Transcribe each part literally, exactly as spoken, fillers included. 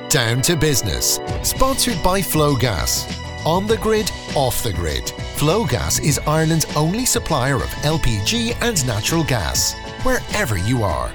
Down to Business. Sponsored by Flowgas. On the grid, off the grid. Flowgas is Ireland's only supplier of L P G and natural gas, wherever you are.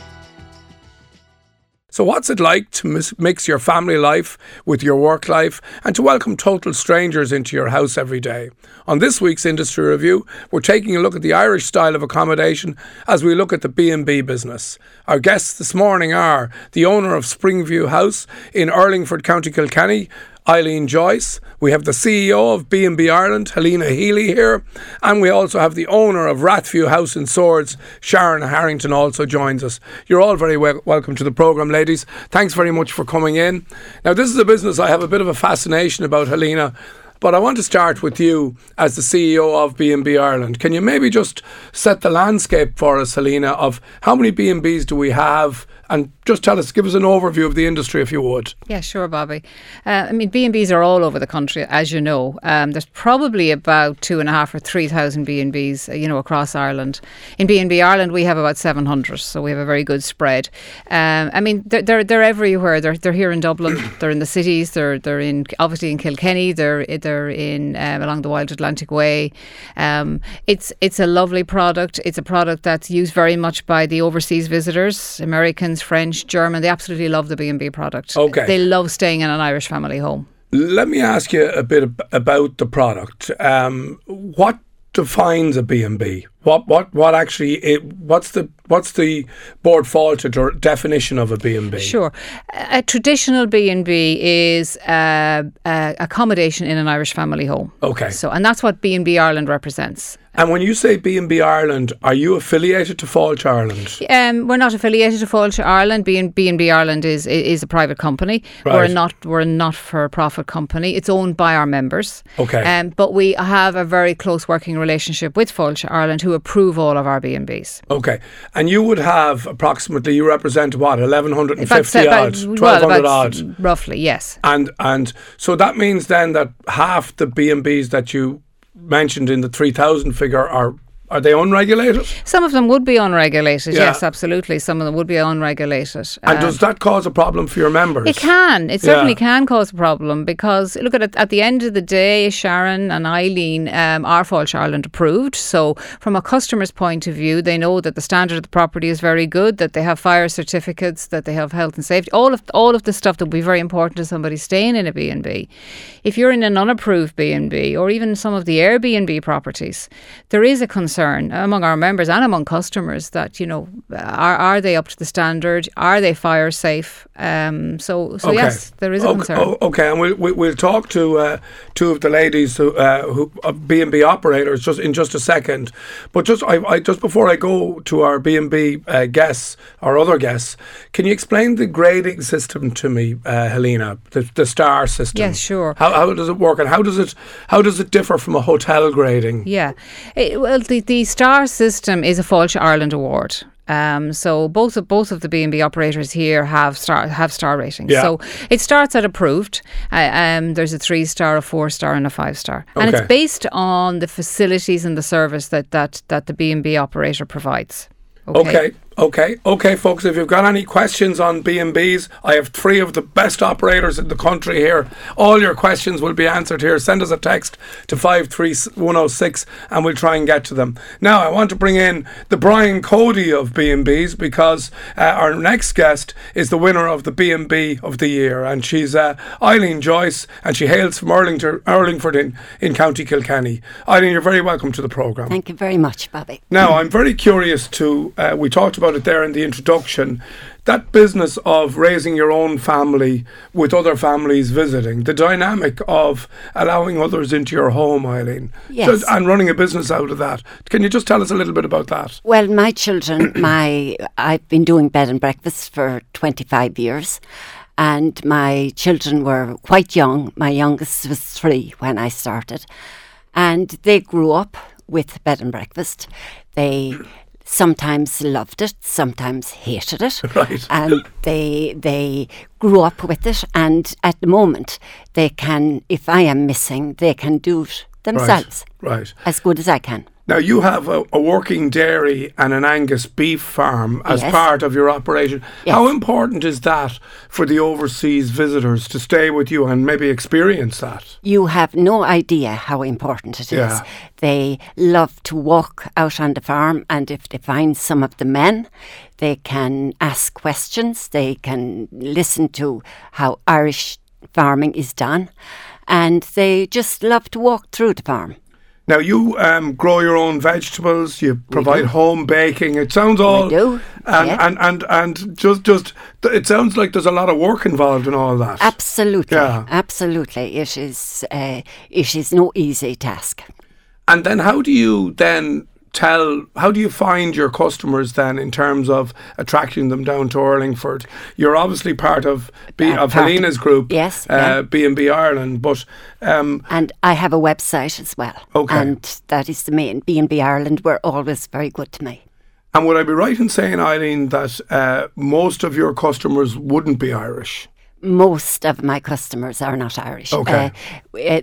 So what's it like to mis- mix your family life with your work life and to welcome total strangers into your house every day? On this week's Industry Review, we're taking a look at the Irish style of accommodation as we look at the B and B business. Our guests this morning are the owner of Springview House in Urlingford, County Kilkenny, Eileen Joyce. We have the C E O of B and B Ireland, Helena Healy, here. And we also have the owner of Rathview House in Swords, Sharon Harrington, also joins us. You're all very wel- welcome to the programme, ladies. Thanks very much for coming in. Now, this is a business I have a bit of a fascination about, Helena. But I want to start with you as the C E O of B and B Ireland. Can you maybe just set the landscape for us, Helena, of how many B and Bs do we have? And just tell us, give us an overview of the industry, if you would. Yeah, sure, Bobby. Uh, I mean, B and Bs are all over the country, as you know. Um, there's probably about two and a half or three thousand B and Bs, uh, you know, across Ireland. In B and B Ireland, we have about seven hundred, so we have a very good spread. Um, I mean, they're, they're they're everywhere. They're they're here in Dublin. They're in the cities. They're they're in obviously in Kilkenny. They're they're in um, along the Wild Atlantic Way. Um, it's it's a lovely product. It's a product that's used very much by the overseas visitors, Americans, French, German. They absolutely love the B and B product. Okay. They love staying in an Irish family home. Let me ask you a bit ab- about the product. Um, what defines a B and B? What what what actually it, what's the what's the board faulted or definition of a B and B? Sure, a traditional B and B is uh, uh, accommodation in an Irish family home. Okay. So, and that's what B and B Ireland represents. And when you say B and B Ireland, are you affiliated to Fáilte Ireland? Um, we're not affiliated to Fáilte Ireland. B and B Ireland is is a private company. Right. We're not we're a not for profit company. It's owned by our members. Okay. Um, but we have a very close working relationship with Fáilte Ireland, who approve all of our B and Bs. Okay. And you would have approximately, you represent what, eleven fifty about, odd, about, twelve hundred well, odd? Roughly, yes. And and so that means then that half the B and Bs that you mentioned in the three thousand figure are Are they unregulated? Some of them would be unregulated, Yeah. yes, absolutely. Some of them would be unregulated. And Um, does that cause a problem for your members? It can. It certainly Yeah. can cause a problem because, look at it, at the end of the day, Sharon and Eileen um, are Fáilte Ireland approved. So from a customer's point of view, they know that the standard of the property is very good, that they have fire certificates, that they have health and safety, all of all of the stuff that would be very important to somebody staying in a B and B. If you're in an unapproved B and B or even some of the Airbnb properties, there is a concern among our members and among customers that, you know, are are they up to the standard? Are they fire safe? Um, so, so Okay. yes, there is a okay, concern. oh, okay, and we'll we'll, we'll talk to uh, two of the ladies who uh, who uh, B and B operators just in just a second. But just I, I just before I go to our B and B uh, guests, our other guests, can you explain the grading system to me, uh, Helena? The the star system. Yes, sure. How how does it work, and how does it how does it differ from a hotel grading? Yeah, it, well, the the star system is a Fáilte Ireland award. Um, so both of both of the B and B operators here have star have star ratings. Yeah. So it starts at approved. Uh, um, there's a three star, a four star, and a five star, and Okay. it's based on the facilities and the service that that that the B and B operator provides. Okay, okay, okay, folks. If you've got any questions on B and Bs, I have three of the best operators in the country here. All your questions will be answered here. Send us a text to five three one oh six and we'll try and get to them. Now, I want to bring in the Brian Cody of B and Bs because uh, our next guest is the winner of the B and B of the year, and she's uh, Eileen Joyce, and she hails from Urlington, Urlingford in, in County Kilkenny. Eileen, you're very welcome to the programme. Thank you very much, Bobby. Now, I'm very curious to, uh, we talked about it there in the introduction, that business of raising your own family with other families visiting, the dynamic of allowing others into your home, Eileen, Yes. so, and running a business out of that. Can you just tell us a little bit about that? Well, my children, my I've been doing bed and breakfast for twenty-five years, and my children were quite young. My youngest was three when I started, and they grew up with bed and breakfast. They sometimes loved it, sometimes hated it, Right. and they they grew up with it. And at the moment, they can, if I am missing, they can do it themselves Right. as good as I can. Now, you have a, a working dairy and an Angus beef farm as Yes. part of your operation. Yes. How important is that for the overseas visitors to stay with you and maybe experience that? You have no idea how important it is. Yeah. They love to walk out on the farm, and if they find some of the men, they can ask questions, they can listen to how Irish farming is done, and they just love to walk through the farm. Now, you um, grow your own vegetables, you provide home baking. It sounds all... do, And, yeah. and, and, and just, just, it sounds like there's a lot of work involved in all that. Absolutely, Yeah. absolutely. It is, uh, it is no easy task. And then how do you then tell, how do you find your customers then in terms of attracting them down to Urlingford? You're obviously part of B, Uh, of part- Helena's group, Yes, uh, yeah. B and B Ireland, but um, And I have a website as well. Okay. And that is the main. B and B Ireland were always very good to me. and would I be right in saying, Eileen, that uh, most of your customers wouldn't be Irish? Most of my customers are not Irish. Okay. Uh, uh,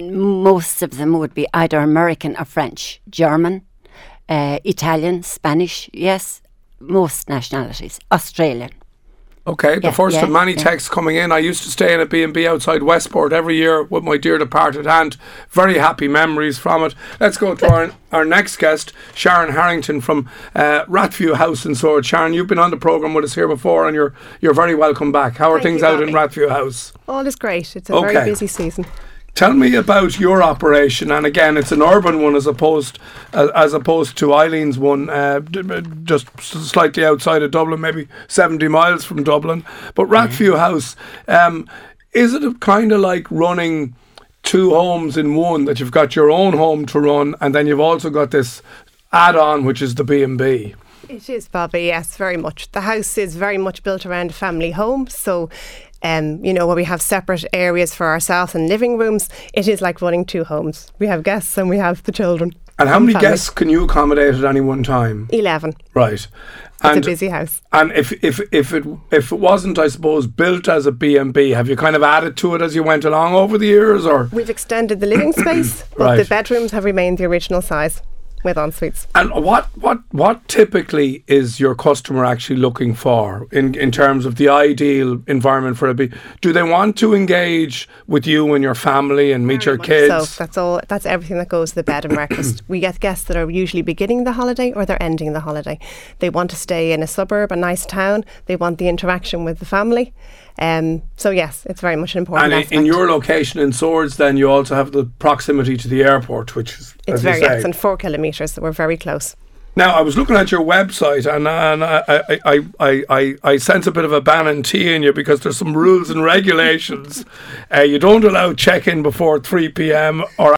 most of them would be either American or French, German, uh, Italian, Spanish, yes, most nationalities, Australian. Okay, the Yeah, first yeah, of many yeah. texts coming in. I used to stay in a B and B outside Westport every year with my dear departed aunt. Very happy memories from it. Let's go to our, our next guest, Sharon Harrington from uh, Rathview House in Swords. Sharon, you've been on the programme with us here before and you're you're very welcome back. How are Thank things you, out in Bobby. Rathview House? All is great. It's a Okay. very busy season. Tell me about your operation, and again, it's an urban one as opposed uh, as opposed to Eileen's one, uh, d- d- just s- slightly outside of Dublin, maybe seventy miles from Dublin. But Rathview House, um, is it kind of like running two homes in one? That you've got your own home to run, and then you've also got this add-on, which is the B and B. It is, Bobby, yes, very much. The house is very much built around a family home. So, um, you know, where we have separate areas for ourselves and living rooms, it is like running two homes. We have guests and we have the children. And how and many family. guests can you accommodate at any one time? eleven. Right. It's And a busy house. And if if if it if it wasn't, I suppose, built as a B and B, have you kind of added to it as you went along over the years, or? We've extended the living space, but Right. the bedrooms have remained the original size with en suites. And what what what typically is your customer actually looking for in in terms of the ideal environment for a B? Do they want to engage with you and your family and meet your Very much kids? So that's all. That's everything that goes to the bed and breakfast. We get guests that are usually beginning the holiday or they're ending the holiday. They want to stay in a suburb, a nice town. They want the interaction with the family. Um, so yes, it's very much an important And in, aspect. in your location in Swords, then you also have the proximity to the airport, which is it's as you very say. excellent. Four kilometres. So we're very close. Now, I was looking at your website, and, and I, I, I, I, I, I sense a bit of a Bannon tea in you because there's some rules and regulations. Uh, you don't allow check-in before three p.m. or